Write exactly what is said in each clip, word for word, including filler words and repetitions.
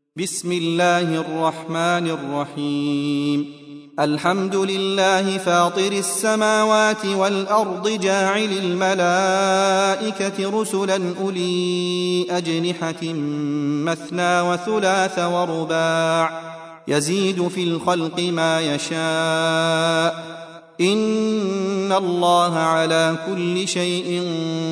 بسم الله الرحمن الرحيم. الحمد لله فاطر السماوات والأرض جاعل الملائكة رسلا أولي أجنحة مثنى وثلاث ورباع يزيد في الخلق ما يشاء إن الله على كل شيء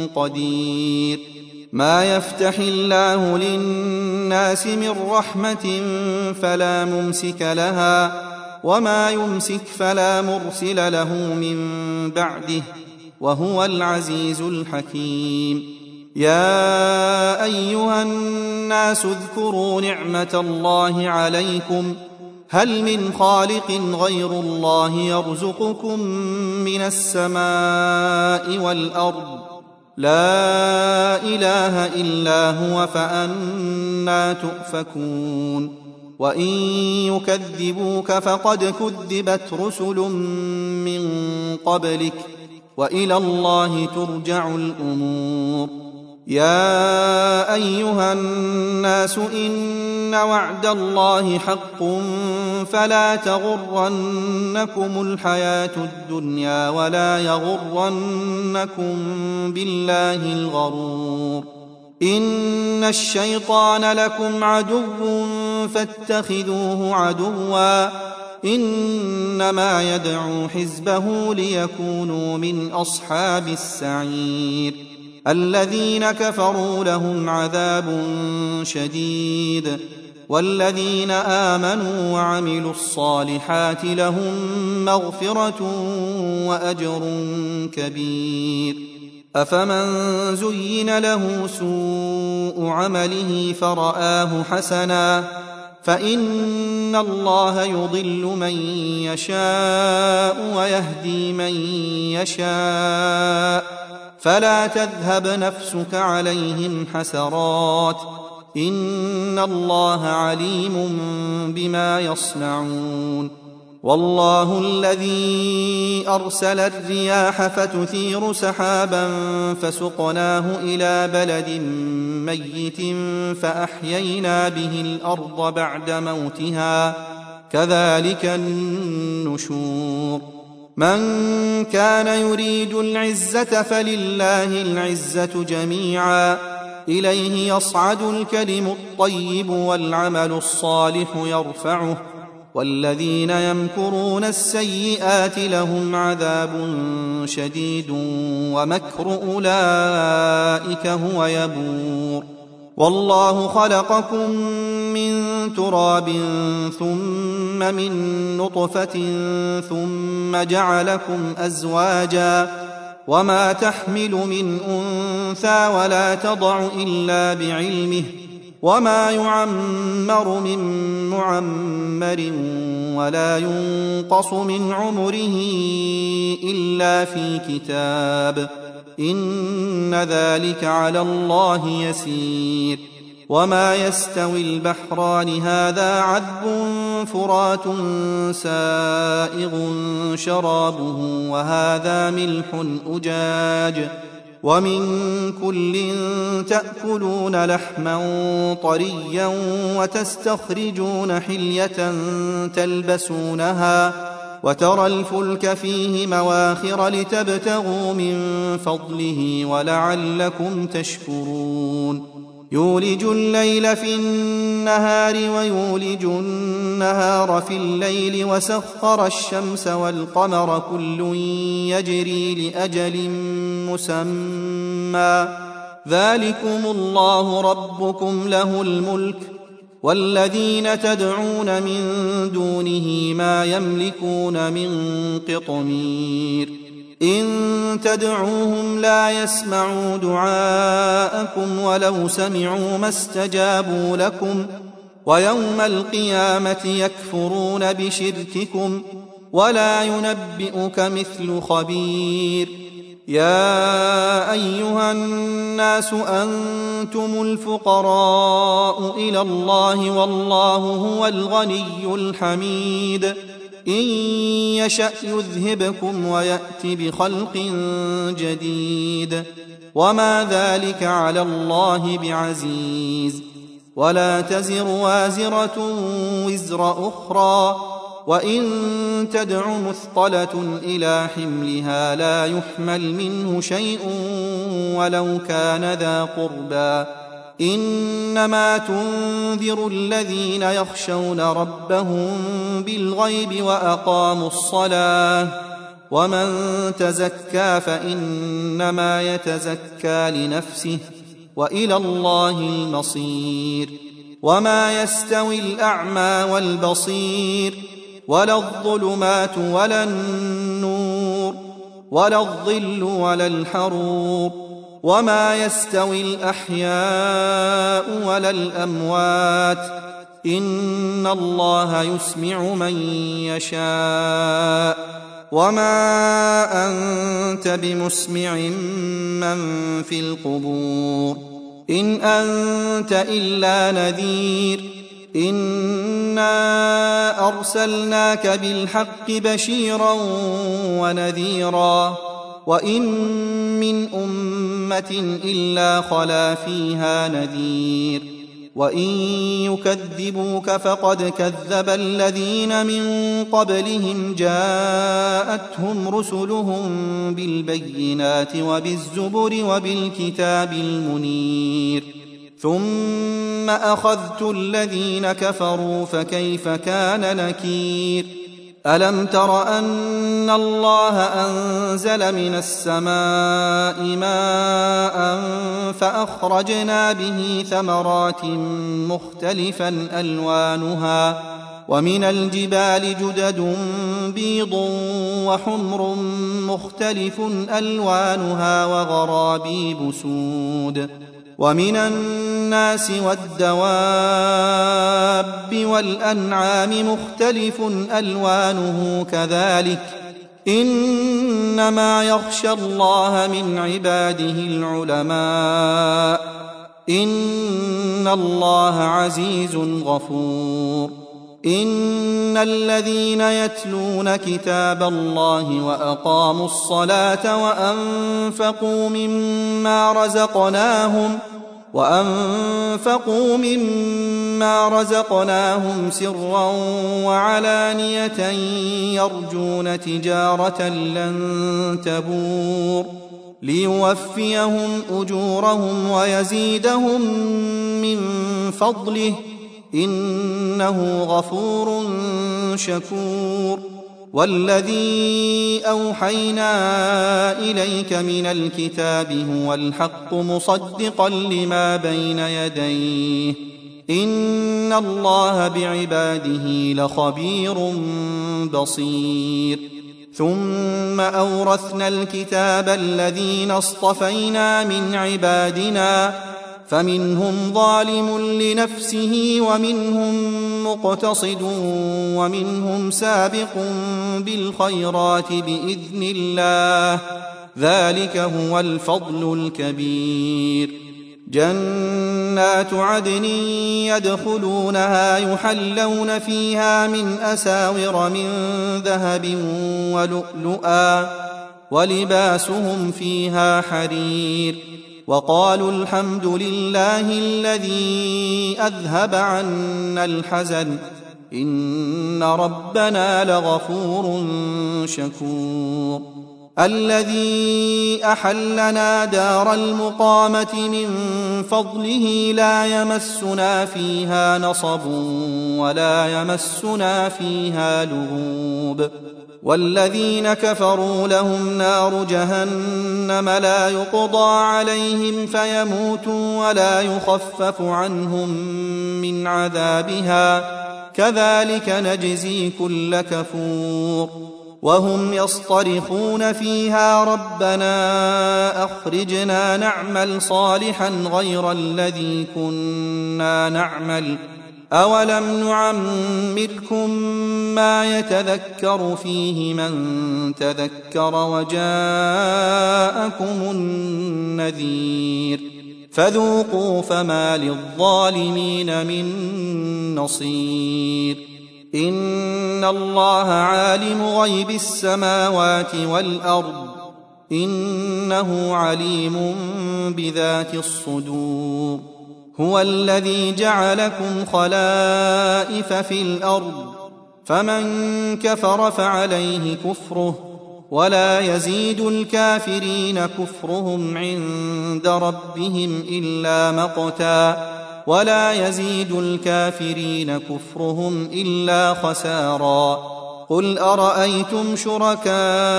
قدير. ما يفتح الله للناس من رحمة فلا ممسك لها وما يمسك فلا مرسل له من بعده وهو العزيز الحكيم. يا أيها الناس اذكروا نعمة الله عليكم هل من خالق غير الله يرزقكم من السماء والأرض لا إله إلا هو فأنى تؤفكون. وإن يكذبوك فقد كذبت رسل من قبلك وإلى الله ترجع الأمور. يا أيها الناس إن وعد الله حق فلا تغرنكم الحياة الدنيا ولا يغرنكم بالله الغرور. إن الشيطان لكم عدو فاتخذوه عدوا إنما يدعو حزبه ليكونوا من أصحاب السعير. الذين كفروا لهم عذاب شديد والذين آمنوا وعملوا الصالحات لهم مغفرة وأجر كبير. أفمن زين له سوء عمله فرآه حسنا فإن الله يضل من يشاء ويهدي من يشاء فلا تذهب نفسك عليهم حسرات إن الله عليم بما يصنعون. والله الذي أرسل الرياح فتثير سحابا فسقناه إلى بلد ميت فأحيينا به الأرض بعد موتها كذلك النشور. من كان يريد العزة فلله العزة جميعا إليه يصعد الكلم الطيب والعمل الصالح يرفعه والذين يمكرون السيئات لهم عذاب شديد ومكر أولئك هو يبور. والله خلقكم من تراب ثم من نطفة ثم جعلكم أزواجا وما تحمل من أنثى ولا تضع إلا بعلمه وما يعمر من معمر ولا ينقص من عمره إلا في كتاب إن ذلك على الله يسير. وما يستوي البحران هذا عذب فرات سائغ شرابه وهذا ملح أجاج ومن كل تأكلون لحما طريا وتستخرجون حلية تلبسونها وترى الفلك فيه مواخر لتبتغوا من فضله ولعلكم تشكرون. يولج الليل في النهار ويولج النهار في الليل وسخر الشمس والقمر كل يجري لأجل مسمى ذلكم الله ربكم له الملك والذين تدعون من دونه ما يملكون من قطمير. إن تدعوهم لا يسمعوا دعاءكم ولو سمعوا ما استجابوا لكم ويوم القيامة يكفرون بشرككم ولا ينبئك مثل خبير. يا أيها الناس أنتم الفقراء إلى الله والله هو الغني الحميد. إن يشأ يذهبكم ويأت بخلق جديد وما ذلك على الله بعزيز. ولا تزر وازرة وزر أخرى، وإن تدع مثقلة إلى حملها لا يحمل منه شيء ولو كان ذا قربى. إنما تنذر الذين يخشون ربهم بالغيب وأقاموا الصلاة، ومن تزكى فإنما يتزكى لنفسه، وإلى الله المصير. وما يستوي الأعمى والبصير، ولا الظلمات ولا النور، ولا الظل ولا الحرور، وما يستوي الأحياء ولا الأموات، إن الله يسمع من يشاء، وما أنت بمسمع من في القبور، إن أنت إلا نذير. إنا أرسلناك بالحق بشيرا ونذيرا، وإن من أمة إلا خلا فيها نذير، وإن يكذبوك فقد كذب الذين من قبلهم جاءتهم رسلهم بالبينات وبالزبر وبالكتاب المنير، ثم أخذت الذين كفروا فكيف كان نكير. ألم تر أن الله أنزل من السماء ماء فأخرجنا به ثمرات مختلفا ألوانها، ومن الجبال جدد بيض وحمر مختلف ألوانها وغرابيب سود، ومن الناس والدواب والأنعام مختلف ألوانه كذلك، إنما يخشى الله من عباده العلماء، إن الله عزيز غفور. إن الذين يتلون كتاب الله وأقاموا الصلاة وأنفقوا مما رزقناهم وأنفقوا مما رزقناهم سرا وعلانية يرجون تجارة لن تبور ليوفيهم أجورهم ويزيدهم من فضله، إنه غفور شكور. والذي أوحينا إليك من الكتاب هو الحق مصدقا لما بين يديه، إن الله بعباده لخبير بصير. ثم أورثنا الكتاب الذين اصطفينا من عبادنا، فمنهم ظالم لنفسه ومنهم مقتصد ومنهم سابق بالخيرات بإذن الله، ذلك هو الفضل الكبير. جنات عدن يدخلونها يحلون فيها من أساور من ذهب ولؤلؤا، ولباسهم فيها حرير، وقالوا الحمد لله الذي أذهب عنا الحزن إن ربنا لغفور شكور. الذي أحلنا دار المقامة من فضله لا يمسنا فيها نصب ولا يمسنا فيها لغوب. والذين كفروا لهم نار جهنم لا يقضى عليهم فيموتوا ولا يخفف عنهم من عذابها، كذلك نجزي كل كفور. وهم يصطرخون فيها ربنا أخرجنا نعمل صالحا غير الذي كنا نعمل، أولم نعمركم ما يتذكر فيه من تذكر وجاءكم النذير، فذوقوا فما للظالمين من نصير. إن الله عالم غيب السماوات والأرض، إنه عليم بذات الصدور. هو الذي جعلكم خلائف في الأرض فمن كفر فعليه كفره ولا يزيد الكافرين كفرهم عند ربهم إلا مقتا ولا يزيد الكافرين كفرهم إلا خسارا قل أرأيتم شركاءكم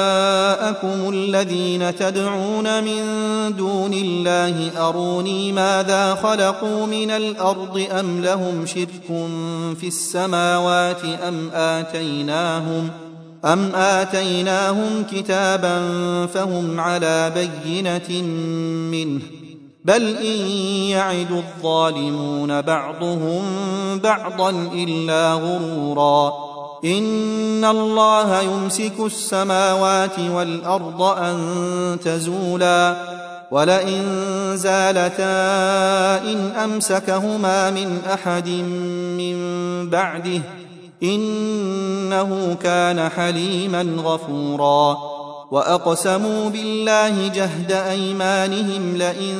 الذين تدعون من دون الله أروني ماذا خلقوا من الأرض أم لهم شرك في السماوات أم آتيناهم أم آتيناهم كتابا فهم على بينة منه بل إن يعد الظالمون بعضهم بعضا إلا غرورا إن الله يمسك السماوات والأرض أن تزولا ولئن زالتا إن أمسكهما من أحد من بعده إنه كان حليما غفورا وأقسموا بالله جهد أيمانهم لئن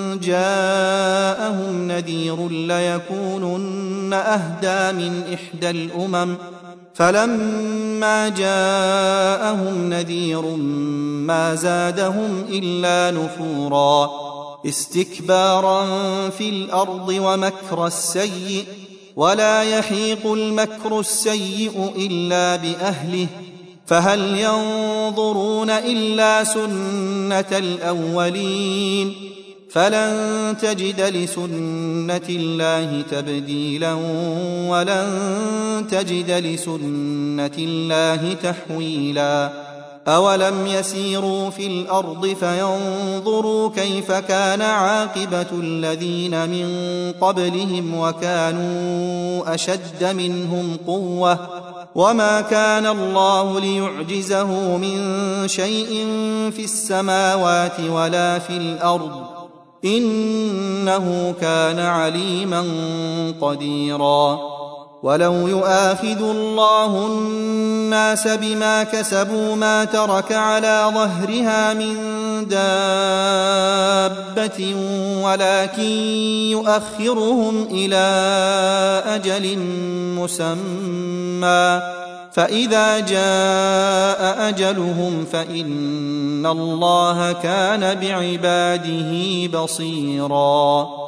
جاءهم نذير ليكونن أهدى من إحدى الأمم فلما جاءهم نذير ما زادهم إلا نفورا استكبارا في الأرض ومكر السيء ولا يحيق المكر السيء إلا بأهله فهل ينظرون إلا سنة الأولين فلن تجد لسنة الله تبديلا ولن تجد لسنة الله تحويلا أولم يسيروا في الأرض فينظروا كيف كان عاقبة الذين من قبلهم وكانوا أشد منهم قوة وما كان الله ليعجزه من شيء في السماوات ولا في الأرض إنه كان عليما قديرا ولو يؤاخذ الله الناس بما كسبوا ما ترك على ظهرها من دابة ولكن يؤخرهم إلى أجل مسمى فإذا جاء أجلهم فإن الله كان بعباده بصيرا